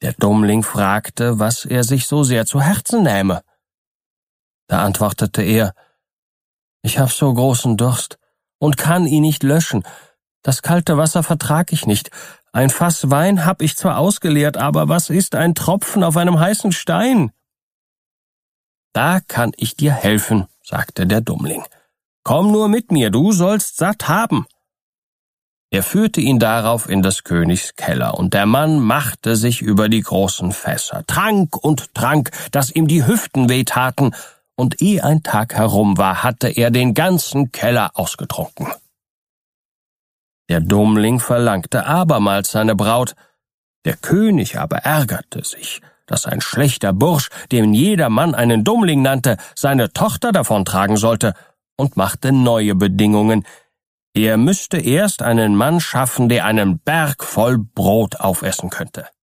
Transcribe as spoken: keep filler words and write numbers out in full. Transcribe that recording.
Der Dummling fragte, was er sich so sehr zu Herzen nähme. Da antwortete er: »Ich hab so großen Durst und kann ihn nicht löschen. Das kalte Wasser vertrag ich nicht. Ein Fass Wein hab ich zwar ausgeleert, aber was ist ein Tropfen auf einem heißen Stein?« »Da kann ich dir helfen«, sagte der Dummling. »Komm nur mit mir, du sollst satt haben.« Er führte ihn darauf in des Königs Keller, und der Mann machte sich über die großen Fässer, trank und trank, dass ihm die Hüften wehtaten, und ehe ein Tag herum war, hatte er den ganzen Keller ausgetrunken. Der Dummling verlangte abermals seine Braut. Der König aber ärgerte sich, dass ein schlechter Bursch, den jedermann einen Dummling nannte, seine Tochter davontragen sollte, und machte neue Bedingungen. Er müsste erst einen Mann schaffen, der einen Berg voll Brot aufessen könnte.